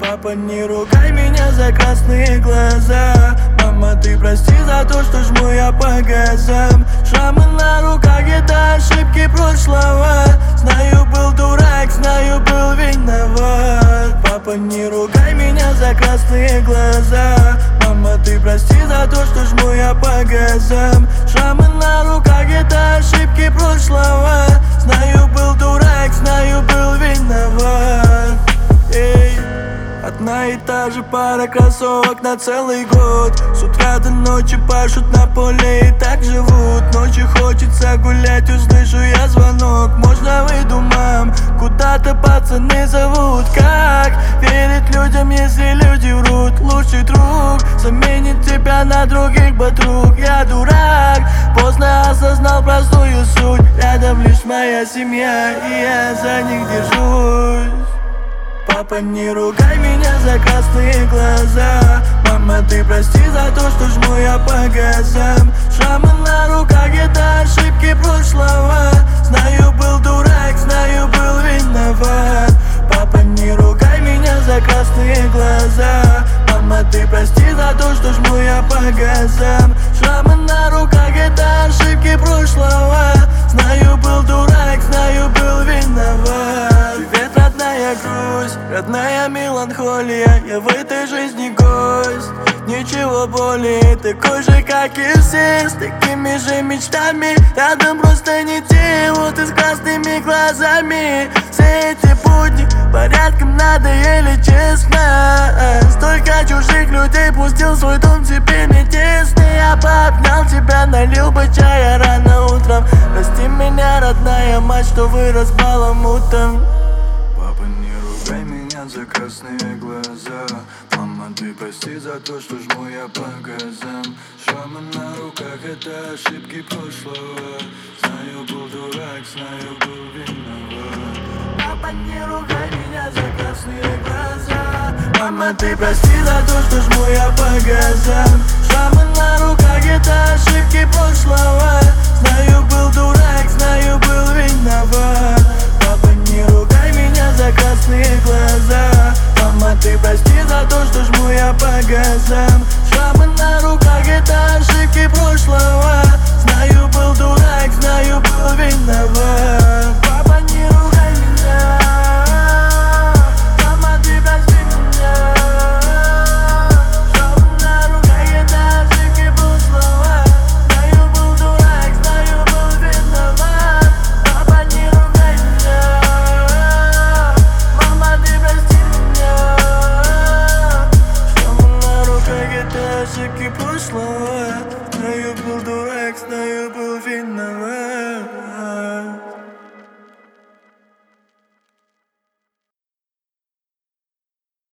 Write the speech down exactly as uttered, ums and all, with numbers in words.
Папа, не ругай меня за красные глаза. Мама, ты прости за то, что жму я по газам. Шрамы на руках — это ошибки прошлого. Знаю, был дурак, знаю, был виноват. Папа, не ругай меня за красные глаза. Мама, ты прости за то, что жму я по газам. Шрамы на руках — это ошибки прошлого. Знаю, был дурак, знаю, был виноват. Эй. Одна и та же пара кроссовок на целый год. С утра до ночи пашут на поле и так живут. Ночью хочется гулять, услышу я звонок. Можно выйду, мам, куда-то пацаны зовут. Как верить людям, если люди врут? Лучший друг заменит тебя на других подруг. Я дурак, поздно осознал простую суть. Рядом лишь моя семья, и я за них держусь. Папа, не ругай меня за красные глаза. Мама, ты прости за то, что жму я по газам. Шрамы на руках — это ошибки прошлого. Знаю, был дурак, знаю, был виноват. Папа, не ругай меня за красные глаза. Мама, ты прости за то, что жму я по газам. Шрамы на руках — это ошибки прошлого. Знаю, был дурак, знаю, был виноват. Привет, родная грусть, родная меланхолия. Я в этой жизни гость, ничего более. Такой же, как и все, с такими же мечтами. Рядом просто не те, вот и с красными глазами. Все эти будни порядком надоели, честно. Столько чужих людей пустил в свой дом, теперь не тесно. Я пообнял тебя, налил бы чая рано утром. Прости меня, родная мать, что вырос баламутом. Папа, не ругай меня за красные глаза. Мама, ты прости за то, что жму я по газам. Шрамы на руках — это ошибки прошлого. Знаю, был дурак, знаю, был виноват. Папа, не ругай меня за красные глаза. Мама, ты прости за то, что жму я по газам. Шрамы на руках — это ошибки прошлого. Знаю, был дурак, знаю, был виноват. Папа, не ругай меня за красные глаза. Мама, ты прости за то, что